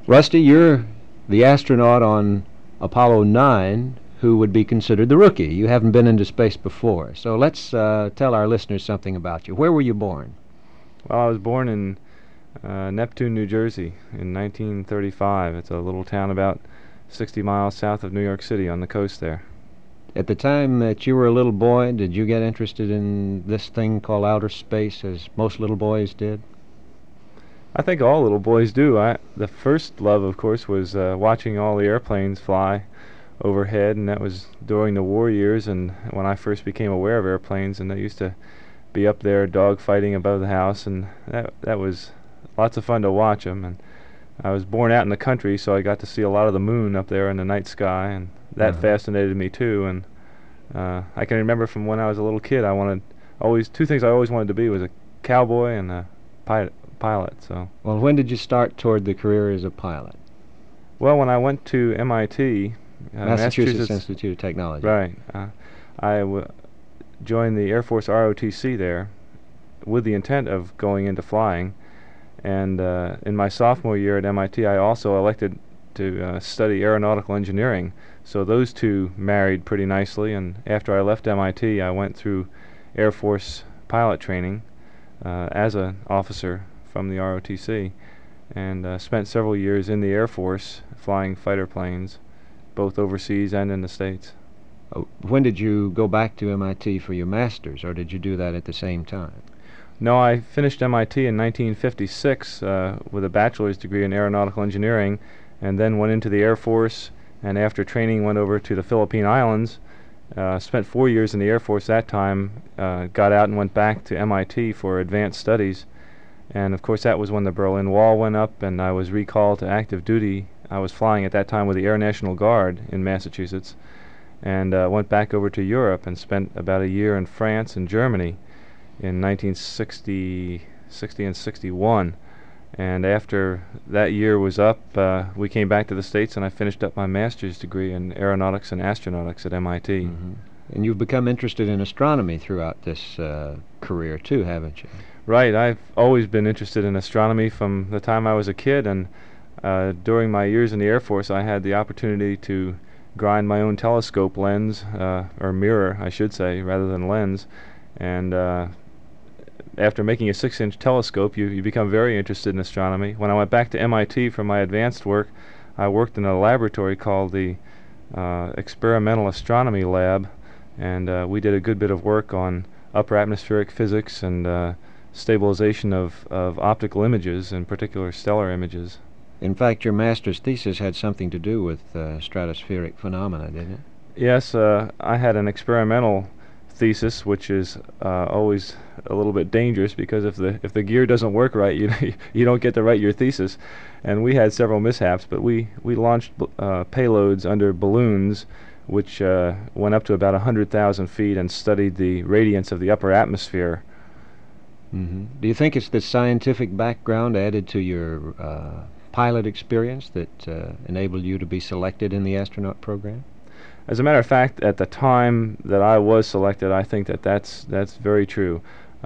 Rusty, you're the astronaut on Apollo 9 who would be considered the rookie. You haven't been into space before. So let's tell our listeners something about you. Where were you born? Well, I was born in Neptune, New Jersey in 1935. It's a little town about 60 miles south of New York City on the coast there. At the time that you were a little boy, did you get interested in this thing called outer space, as most little boys did? I think all little boys do. The first love, of course, was watching all the airplanes fly overhead, and that was during the war years and when I first became aware of airplanes, and I used to be up there dogfighting above the house, and that was lots of fun to watch them. And I was born out in the country, so I got to see a lot of the moon up there in the night sky, and that fascinated me too. And I can remember from when I was a little kid, two things I always wanted to be was a cowboy and a pilot. So. Well, when did you start toward the career as a pilot? Well, when I went to MIT, Massachusetts Institute of Technology. Right. I joined the Air Force ROTC there with the intent of going into flying. And in my sophomore year at MIT, I also elected to study aeronautical engineering. So those two married pretty nicely. And after I left MIT, I went through Air Force pilot training as an officer from the ROTC, and spent several years in the Air Force flying fighter planes, both overseas and in the States. When did you go back to MIT for your master's, or did you do that at the same time? No, I finished MIT in 1956 with a bachelor's degree in aeronautical engineering, and then went into the Air Force, and after training went over to the Philippine Islands. Spent 4 years in the Air Force that time, got out and went back to MIT for advanced studies. And of course that was when the Berlin Wall went up and I was recalled to active duty. I was flying at that time with the Air National Guard in Massachusetts, and went back over to Europe and spent about a year in France and Germany in 1960 and 61. And after that year was up, we came back to the States, and I finished up my master's degree in aeronautics and astronautics at MIT. Mm-hmm. And you've become interested in astronomy throughout this career too, haven't you? Right. I've always been interested in astronomy from the time I was a kid, and during my years in the Air Force I had the opportunity to grind my own telescope lens, or mirror I should say, rather than lens. And after making a 6-inch telescope, you become very interested in astronomy. When I went back to MIT for my advanced work, I worked in a laboratory called the Experimental Astronomy Lab, and we did a good bit of work on upper atmospheric physics and stabilization of optical images, in particular stellar images. In fact, your master's thesis had something to do with stratospheric phenomena, didn't it? Yes, I had an experimental thesis, which is always a little bit dangerous, because if the gear doesn't work right, you don't get to write your thesis. And we had several mishaps, but we launched payloads under balloons, which went up to about 100,000 feet and studied the radiance of the upper atmosphere. Mm-hmm. Do you think it's the scientific background added to your pilot experience that enabled you to be selected in the astronaut program? As a matter of fact, at the time that I was selected, I think that's very true.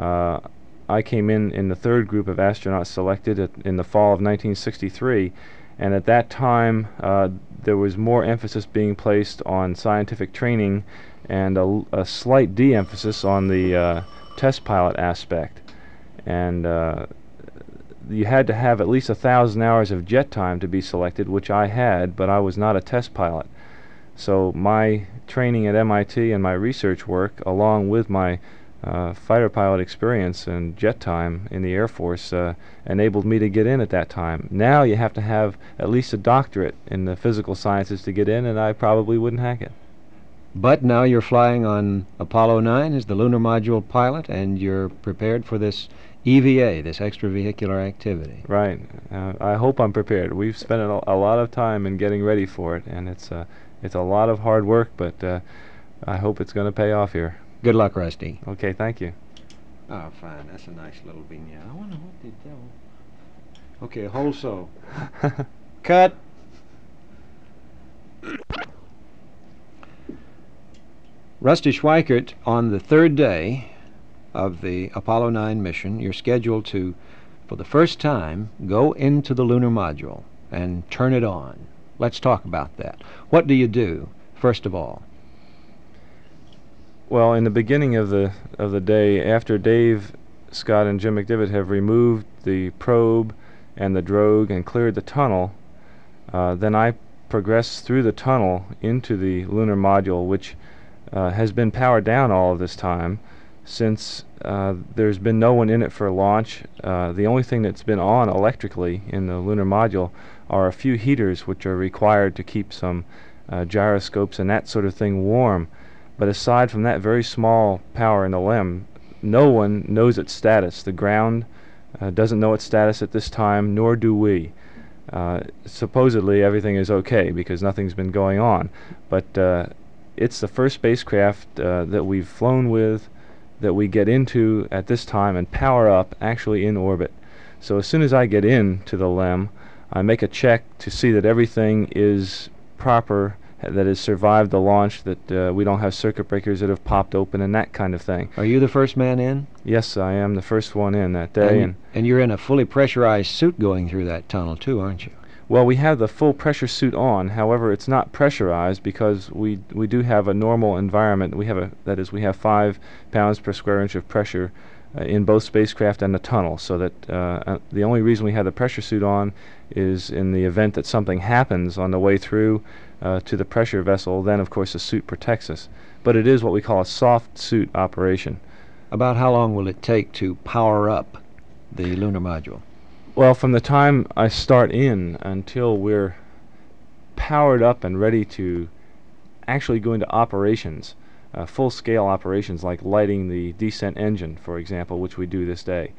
I came in the third group of astronauts selected in the fall of 1963, and at that time there was more emphasis being placed on scientific training and a slight de-emphasis on the test pilot aspect. And you had to have at least 1,000 hours of jet time to be selected, which I had, but I was not a test pilot. So my training at MIT and my research work, along with my fighter pilot experience and jet time in the Air Force, enabled me to get in at that time. Now you have to have at least a doctorate in the physical sciences to get in, and I probably wouldn't hack it. But now you're flying on Apollo 9 as the lunar module pilot, and you're prepared for this EVA, this extravehicular activity. Right. I hope I'm prepared. We've spent a lot of time in getting ready for it, and it's a lot of hard work, but I hope it's going to pay off here. Good luck, Rusty. Okay, thank you. Oh, fine. That's a nice little vignette. I wonder what the devil... Okay, hold so. Cut! Rusty Schweikert, on the third day of the Apollo 9 mission, you're scheduled to, for the first time, go into the lunar module. and turn it on. Let's talk about that. What do you do, first of all? Well, in the beginning of the day, after Dave Scott and Jim McDivitt have removed the probe and the drogue and cleared the tunnel, then I progress through the tunnel into the lunar module, which has been powered down all of this time, since there's been no one in it for launch. The only thing that's been on electrically in the lunar module are a few heaters which are required to keep some gyroscopes and that sort of thing warm. But aside from that very small power in the LEM, no one knows its status. The ground doesn't know its status at this time, nor do we. Supposedly everything is okay because nothing's been going on, but it's the first spacecraft that we've flown with that we get into at this time and power up actually in orbit. So as soon as I get into the LEM, I make a check to see that everything is proper, that has survived the launch, that we don't have circuit breakers that have popped open and that kind of thing. Are you the first man in? Yes, I am the first one in that day. And you're in a fully pressurized suit going through that tunnel too, aren't you? Well, we have the full pressure suit on. However, it's not pressurized because we do have a normal environment. We have 5 pounds per square inch of pressure in both spacecraft and the tunnel, so that the only reason we have the pressure suit on is in the event that something happens on the way through to the pressure vessel. Then, of course, the suit protects us. But it is what we call a soft suit operation. About how long will it take to power up the lunar module? Well, from the time I start in until we're powered up and ready to actually go into operations, full-scale operations like lighting the descent engine, for example, which we do this day,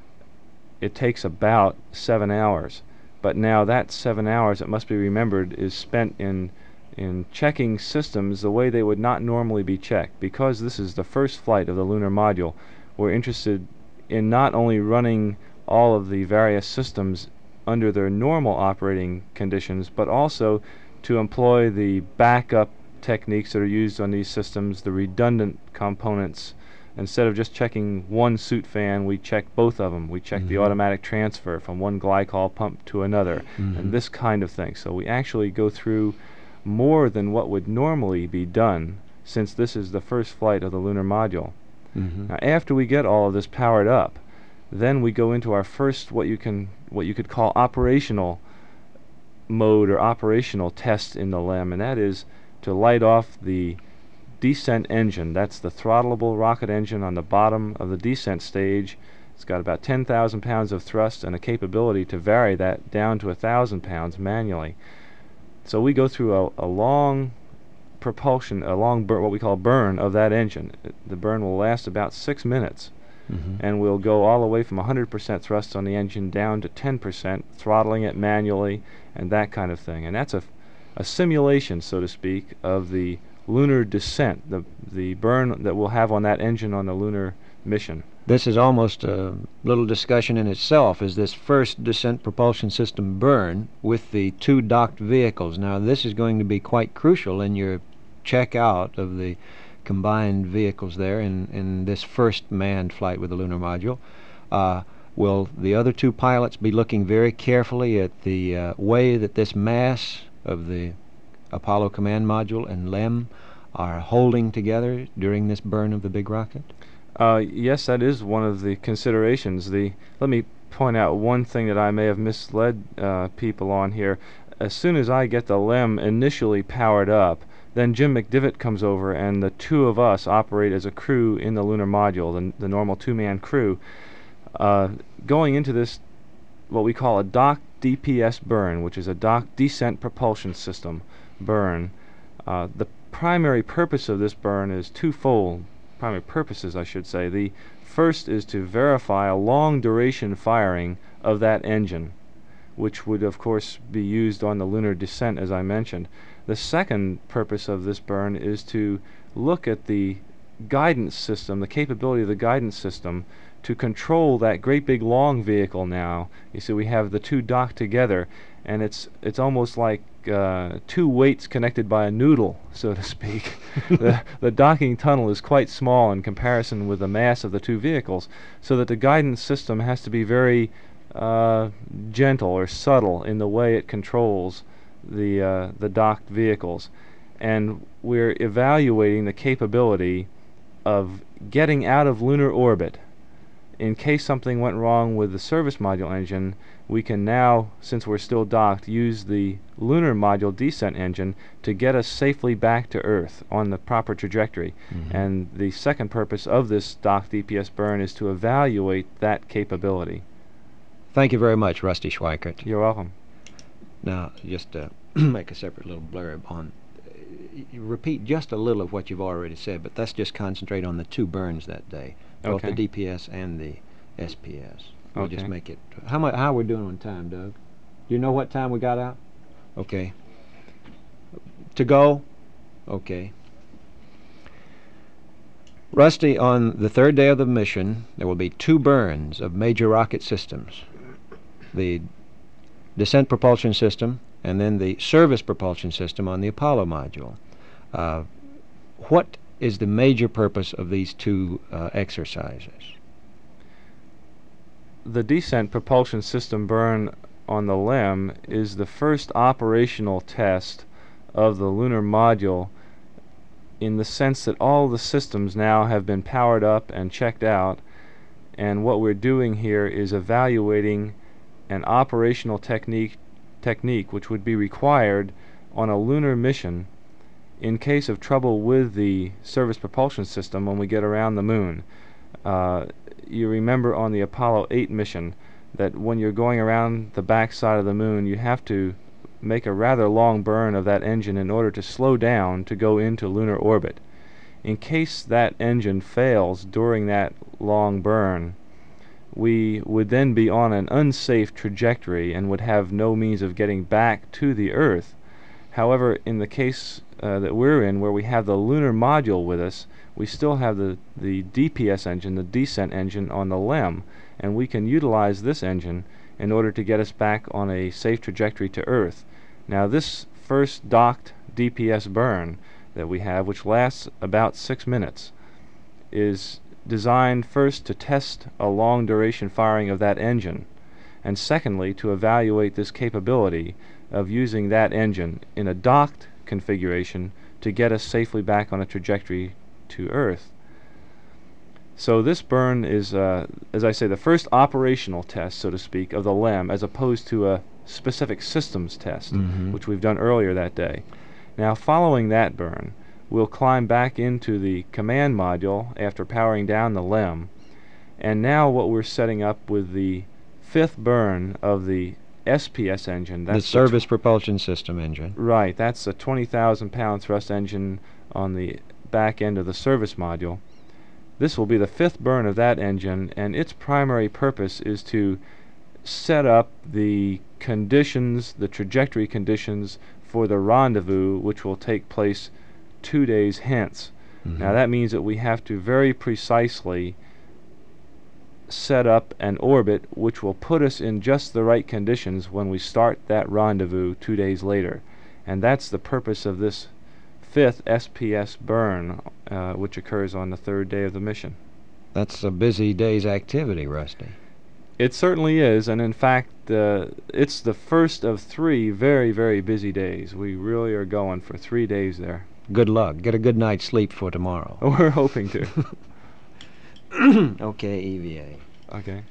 it takes about 7 hours. But now that 7 hours, it must be remembered, is spent in checking systems the way they would not normally be checked. Because this is the first flight of the lunar module, we're interested in not only running all of the various systems under their normal operating conditions, but also to employ the backup techniques that are used on these systems, the redundant components. Instead of just checking one suit fan, we check both of them. We check the automatic transfer from one glycol pump to another, and this kind of thing. So we actually go through more than what would normally be done, since this is the first flight of the lunar module. Now, after we get all of this powered up, then we go into our first what you could call operational mode or operational test in the LEM, and that is to light off the descent engine. That's the throttleable rocket engine on the bottom of the descent stage. It's got about 10,000 pounds of thrust and a capability to vary that down to 1,000 pounds manually. So we go through a long propulsion, what we call burn of that engine. The burn will last about 6 minutes. And we'll go all the way from 100% thrust on the engine down to 10%, throttling it manually and that kind of thing. And that's a simulation, so to speak, of the lunar descent, the burn that we'll have on that engine on the lunar mission. This is almost a little discussion in itself, is this first descent propulsion system burn with the 2 docked vehicles. Now, this is going to be quite crucial in your check-out of the combined vehicles there in this first manned flight with the lunar module. Will the other 2 pilots be looking very carefully at the way that this mass of the Apollo command module and LEM are holding together during this burn of the big rocket? Yes, that is one of the considerations. Let me point out one thing that I may have misled people on here. As soon as I get the LEM initially powered up, then Jim McDivitt comes over and the 2 of us operate as a crew in the lunar module, the normal 2-man crew, going into this what we call a docked DPS burn, which is a docked descent propulsion system burn. The primary purpose of this burn is twofold. Primary purposes, I should say. The first is to verify a long duration firing of that engine, which would of course be used on the lunar descent, as I mentioned. The second purpose of this burn is to look at the guidance system, the capability of the guidance system to control that great big long vehicle now. You see, we have the 2 docked together, and it's almost like 2 weights connected by a noodle, so to speak. The docking tunnel is quite small in comparison with the mass of the 2 vehicles, so that the guidance system has to be very gentle or subtle in the way it controls the docked vehicles, and we're evaluating the capability of getting out of lunar orbit. In case something went wrong with the service module engine, we can now, since we're still docked, use the lunar module descent engine to get us safely back to Earth on the proper trajectory. And the second purpose of this docked DPS burn is to evaluate that capability. Thank you very much, Rusty Schweikert. You're welcome. Now, just to make a separate little blurb on, repeat just a little of what you've already said, but let's just concentrate on the two burns that day, both Okay. the DPS and the SPS. We'll just Okay. make it. How are we doing on time, Doug? Do you know what time we got out? Okay. To go? Okay. Rusty, on the third day of the mission, there will be two burns of major rocket systems. The descent propulsion system and then the service propulsion system on the Apollo module. What is the major purpose of these two exercises? The descent propulsion system burn on the LEM is the first operational test of the lunar module, in the sense that all the systems now have been powered up and checked out, and what we're doing here is evaluating an operational technique which would be required on a lunar mission in case of trouble with the service propulsion system when we get around the moon. You remember on the Apollo 8 mission that when you're going around the back side of the moon, you have to make a rather long burn of that engine in order to slow down to go into lunar orbit. In case that engine fails during that long burn, we would then be on an unsafe trajectory and would have no means of getting back to the Earth. However, in the case that we're in, where we have the lunar module with us, we still have the DPS engine, the descent engine, on the LEM, and we can utilize this engine in order to get us back on a safe trajectory to Earth. Now, this first docked DPS burn that we have, which lasts about 6 minutes, is designed first to test a long duration firing of that engine, and secondly to evaluate this capability of using that engine in a docked configuration to get us safely back on a trajectory to Earth. So this burn is, as I say, the first operational test, so to speak, of the LEM, as opposed to a specific systems test, which we've done earlier that day. Now, following that burn, we'll climb back into the command module after powering down the LEM, and now what we're setting up with the fifth burn of the SPS engine. That's the service propulsion system engine. Right, that's a 20,000-pound thrust engine on the back end of the service module. This will be the fifth burn of that engine, and its primary purpose is to set up the conditions, the trajectory conditions for the rendezvous, which will take place 2 days hence. Now that means that we have to very precisely set up an orbit which will put us in just the right conditions when we start that rendezvous 2 days later. And that's the purpose of this fifth SPS burn, which occurs on the third day of the mission. That's a busy day's activity, Rusty. It certainly is, and in fact, it's the first of 3 very, very busy days. We really are going for 3 days there. Good luck. Get a good night's sleep for tomorrow. We're hoping to. Okay, EVA. Okay.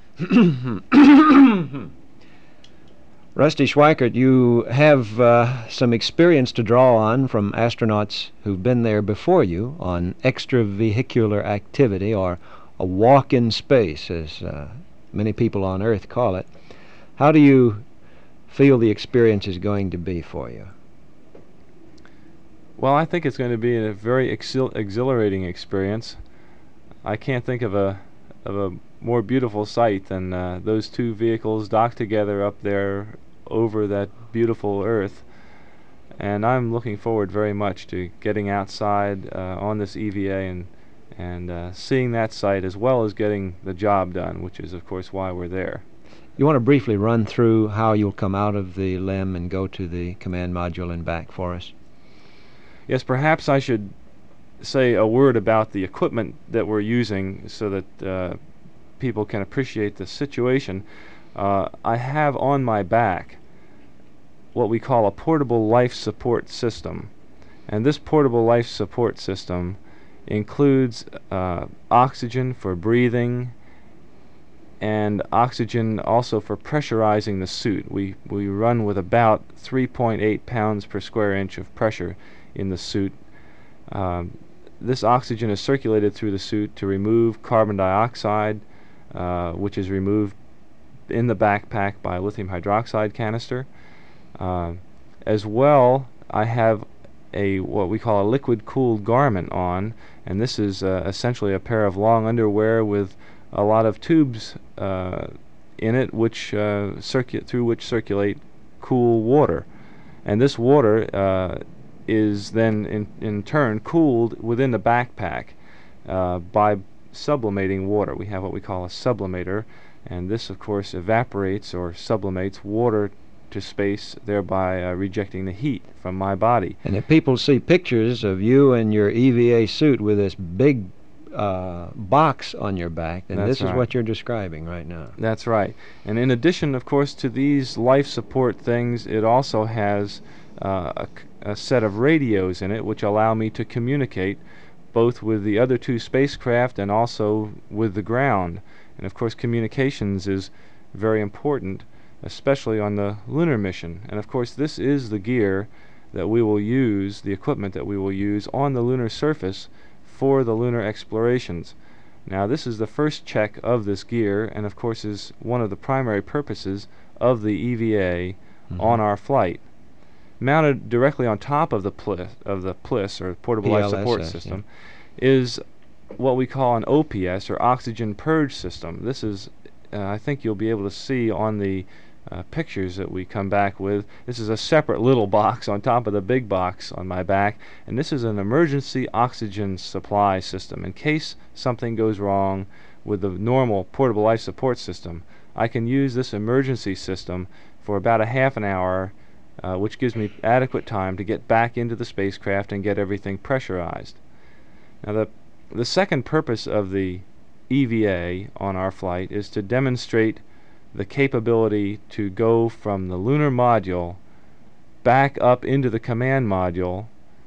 Rusty Schweikert, you have some experience to draw on from astronauts who've been there before you on extravehicular activity, or a walk in space, as many people on Earth call it. How do you feel the experience is going to be for you? Well, I think it's going to be a very exhilarating experience. I can't think of a more beautiful sight than those two vehicles docked together up there over that beautiful Earth. And I'm looking forward very much to getting outside on this EVA and seeing that sight, as well as getting the job done, which is, of course, why we're there. You want to briefly run through how you'll come out of the LEM and go to the command module and back for us? Yes, perhaps I should say a word about the equipment that we're using so that people can appreciate the situation. I have on my back what we call a portable life support system. And this portable life support system includes oxygen for breathing and oxygen also for pressurizing the suit. We run with about 3.8 pounds per square inch of pressure in the suit. This oxygen is circulated through the suit to remove carbon dioxide, which is removed in the backpack by a lithium hydroxide canister. As well, I have what we call a liquid-cooled garment on, and this is essentially a pair of long underwear with a lot of tubes in it, which through which circulate cool water, and this water is then in turn cooled within the backpack by sublimating water. We have what we call a sublimator, and this of course evaporates or sublimates water to space, thereby rejecting the heat from my body. And if people see pictures of you in your EVA suit with this big box on your back, then this is what you're describing right now. That's right. And in addition, of course, to these life support things, it also has a set of radios in it which allow me to communicate both with the other two spacecraft and also with the ground. And of course, communications is very important, especially on the lunar mission. And of course, this is the gear that we will use, the equipment that we will use on the lunar surface for the lunar explorations. Now, this is the first check of this gear, and of course is one of the primary purposes of the EVA on our flight. Mounted directly on top of the PLIS, or Portable Life Support System, is what we call an OPS, or Oxygen Purge System. This is, I think you'll be able to see on the pictures that we come back with. This is a separate little box on top of the big box on my back, and this is an emergency oxygen supply system. In case something goes wrong with the normal portable life support system, I can use this emergency system for about a half an hour, which gives me adequate time to get back into the spacecraft and get everything pressurized. Now, the second purpose of the EVA on our flight is to demonstrate the capability to go from the lunar module back up into the command module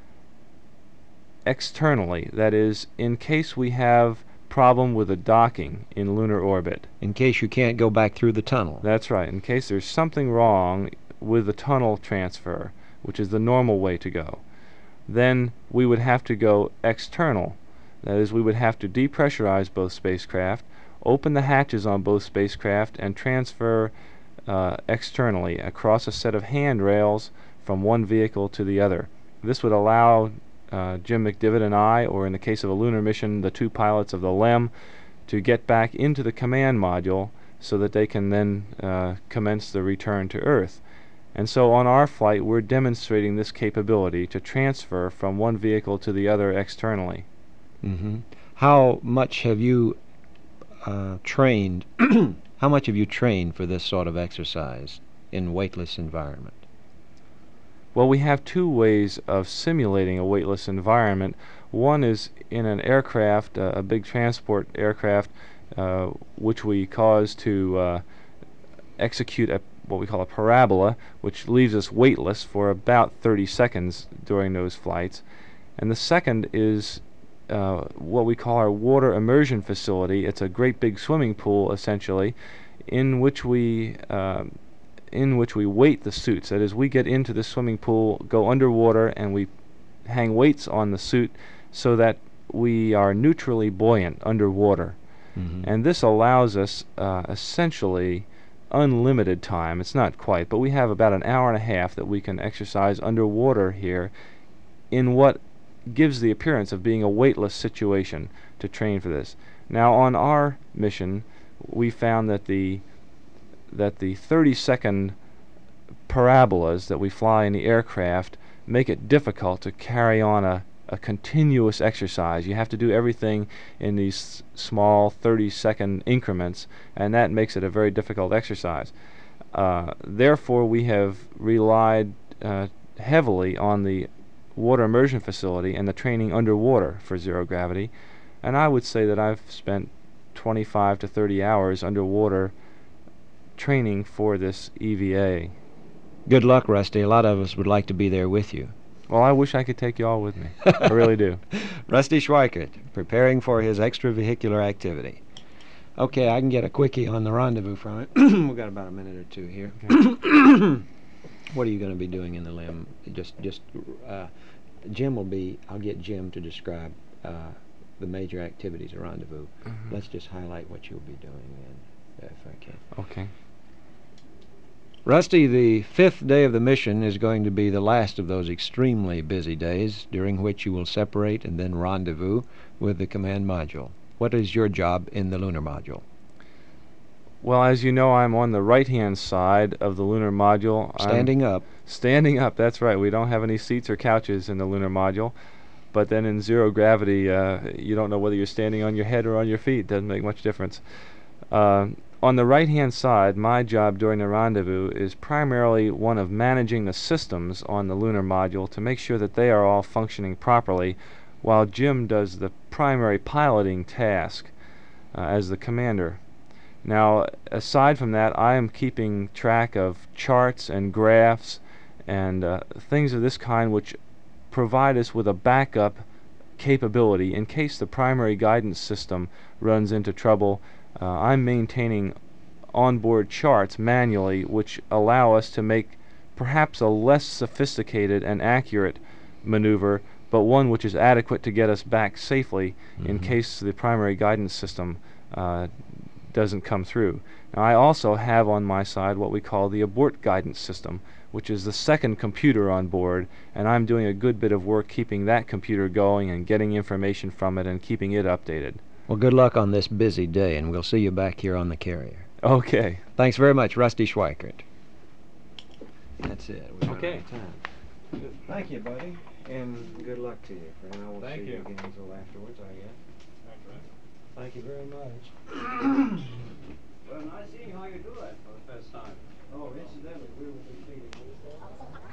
externally. That is, in case we have problem with the docking in lunar orbit. In case you can't go back through the tunnel. That's right. In case there's something wrong with the tunnel transfer, which is the normal way to go, then we would have to go external. That is, we would have to depressurize both spacecraft, open the hatches on both spacecraft, and transfer externally across a set of handrails from one vehicle to the other. This would allow Jim McDivitt and I, or in the case of a lunar mission, the two pilots of the LEM, to get back into the command module so that they can then commence the return to Earth. And so on our flight, we're demonstrating this capability to transfer from one vehicle to the other externally. How much have you trained? How much have you trained for this sort of exercise in weightless environment? Well, we have two ways of simulating a weightless environment. One is in an aircraft, a big transport aircraft, which we cause to execute what we call a parabola, which leaves us weightless for about 30 seconds during those flights. And the second is what we call our water immersion facility. It's a great big swimming pool, essentially, in which we weight the suits. That is, we get into the swimming pool, go underwater, and we hang weights on the suit so that we are neutrally buoyant underwater. And this allows us essentially unlimited time. It's not quite, but we have about an hour and a half that we can exercise underwater here in what gives the appearance of being a weightless situation to train for this. Now, on our mission, we found that the 30-second parabolas that we fly in the aircraft make it difficult to carry on a continuous exercise. You have to do everything in these small 30-second increments, and that makes it a very difficult exercise. Therefore, we have relied heavily on the water immersion facility and the training underwater for zero gravity, and I would say that I've spent 25 to 30 hours underwater training for this EVA. Good luck, Rusty. A lot of us would like to be there with you. Well, I wish I could take you all with me. I really do. Rusty Schweikert, preparing for his extravehicular activity. Okay, I can get a quickie on the rendezvous from it. We've got about a minute or two here. Okay. What are you going to be doing in the limb? Jim will be, I'll get Jim to describe the major activities of rendezvous. Mm-hmm. Let's just highlight what you'll be doing, and if I can. Okay. Rusty, the 5th day of the mission is going to be the last of those extremely busy days, during which you will separate and then rendezvous with the command module. What is your job in the lunar module? Well, as you know, I'm on the right-hand side of the lunar module. Standing up. Standing up, that's right. We don't have any seats or couches in the lunar module. But then in zero gravity, you don't know whether you're standing on your head or on your feet. Doesn't make much difference. On the right-hand side, my job during the rendezvous is primarily one of managing the systems on the lunar module to make sure that they are all functioning properly, while Jim does the primary piloting task as the commander. Now, aside from that, I am keeping track of charts and graphs and things of this kind which provide us with a backup capability in case the primary guidance system runs into trouble. I'm maintaining onboard charts manually which allow us to make perhaps a less sophisticated and accurate maneuver, but one which is adequate to get us back safely in case the primary guidance system doesn't come through. Now, I also have on my side what we call the abort guidance system, which is the second computer on board, and I'm doing a good bit of work keeping that computer going and getting information from it and keeping it updated. Well, good luck on this busy day, and we'll see you back here on the carrier. Okay. Thanks very much, Rusty Schweikert. That's it. We're Okay. out of time. Good. Thank you, buddy, and good luck to you. For now, we'll Thank see you you. again until afterwards, I guess. Thank you very much. Well, nice seeing how you do that for the first time. Oh, incidentally, we will be feeding.